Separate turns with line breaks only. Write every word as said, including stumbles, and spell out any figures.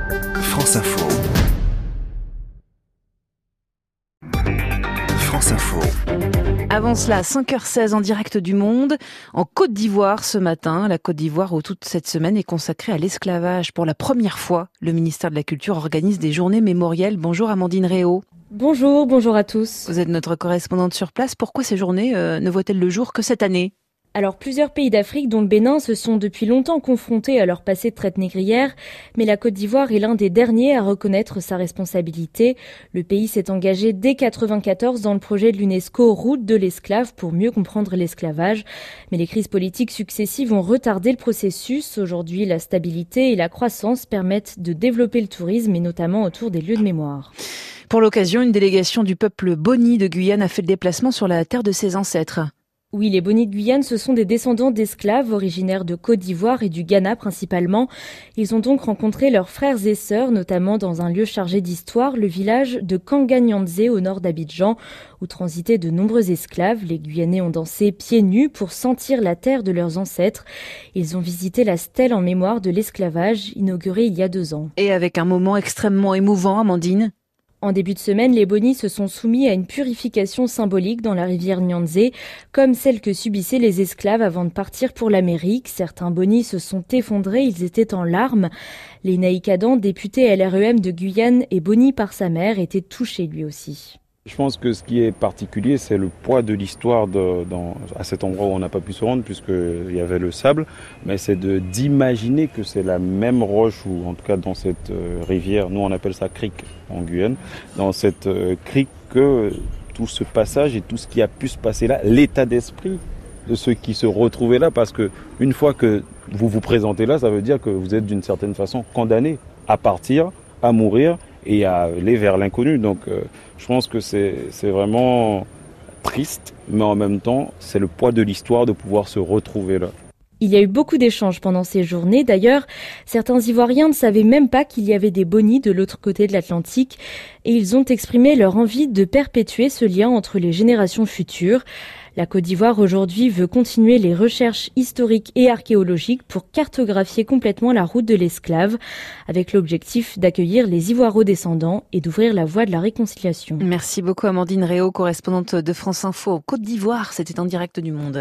France Info. France Info.
Avant cela, cinq heures seize en direct du Monde, en Côte d'Ivoire ce matin. La Côte d'Ivoire où toute cette semaine est consacrée à l'esclavage. Pour la première fois, le ministère de la Culture organise des journées mémorielles. Bonjour Amandine Réau.
Bonjour, bonjour à tous.
Vous êtes notre correspondante sur place. Pourquoi ces journées euh, ne voient-elles le jour que cette année ?
Alors plusieurs pays d'Afrique, dont le Bénin, se sont depuis longtemps confrontés à leur passé de traite négrière, mais la Côte d'Ivoire est l'un des derniers à reconnaître sa responsabilité. Le pays s'est engagé dès quatre-vingt-quatorze dans le projet de l'UNESCO Route de l'esclave pour mieux comprendre l'esclavage. Mais les crises politiques successives ont retardé le processus. Aujourd'hui, la stabilité et la croissance permettent de développer le tourisme et notamment autour des lieux de mémoire.
Pour l'occasion, une délégation du peuple Boni de Guyane a fait le déplacement sur la terre de ses ancêtres.
Oui, les Boni de Guyane, ce sont des descendants d'esclaves originaires de Côte d'Ivoire et du Ghana principalement. Ils ont donc rencontré leurs frères et sœurs, notamment dans un lieu chargé d'histoire, le village de Kanganyanzé au nord d'Abidjan, où transitaient de nombreux esclaves. Les Guyanais ont dansé pieds nus pour sentir la terre de leurs ancêtres. Ils ont visité la stèle en mémoire de l'esclavage, inaugurée il y a deux ans.
Et avec un moment extrêmement émouvant, Amandine.
En début de semaine, les Boni se sont soumis à une purification symbolique dans la rivière Nyanzé, comme celle que subissaient les esclaves avant de partir pour l'Amérique. Certains Boni se sont effondrés, ils étaient en larmes. Les Naïk Adam, député L R E M de Guyane et Boni par sa mère, était touché lui aussi.
Je pense que ce qui est particulier, c'est le poids de l'histoire de, dans, à cet endroit où on n'a pas pu se rendre puisqu'il y avait le sable. Mais c'est de, d'imaginer que c'est la même roche, ou en tout cas dans cette euh, rivière, nous on appelle ça crique en Guyane, dans cette euh, crique que tout ce passage et tout ce qui a pu se passer là, l'état d'esprit de ceux qui se retrouvaient là, parce que une fois que vous vous présentez là, ça veut dire que vous êtes d'une certaine façon condamné à partir, à mourir et à aller vers l'inconnu. Donc euh, je pense que c'est, c'est vraiment triste, mais en même temps, c'est le poids de l'histoire de pouvoir se retrouver là.
Il y a eu beaucoup d'échanges pendant ces journées. D'ailleurs, certains Ivoiriens ne savaient même pas qu'il y avait des Boni de l'autre côté de l'Atlantique et ils ont exprimé leur envie de perpétuer ce lien entre les générations futures. La Côte d'Ivoire aujourd'hui veut continuer les recherches historiques et archéologiques pour cartographier complètement la route de l'esclave, avec l'objectif d'accueillir les Ivoiro-descendants et d'ouvrir la voie de la réconciliation.
Merci beaucoup Amandine Réau, correspondante de France Info en Côte d'Ivoire. C'était en direct du Monde.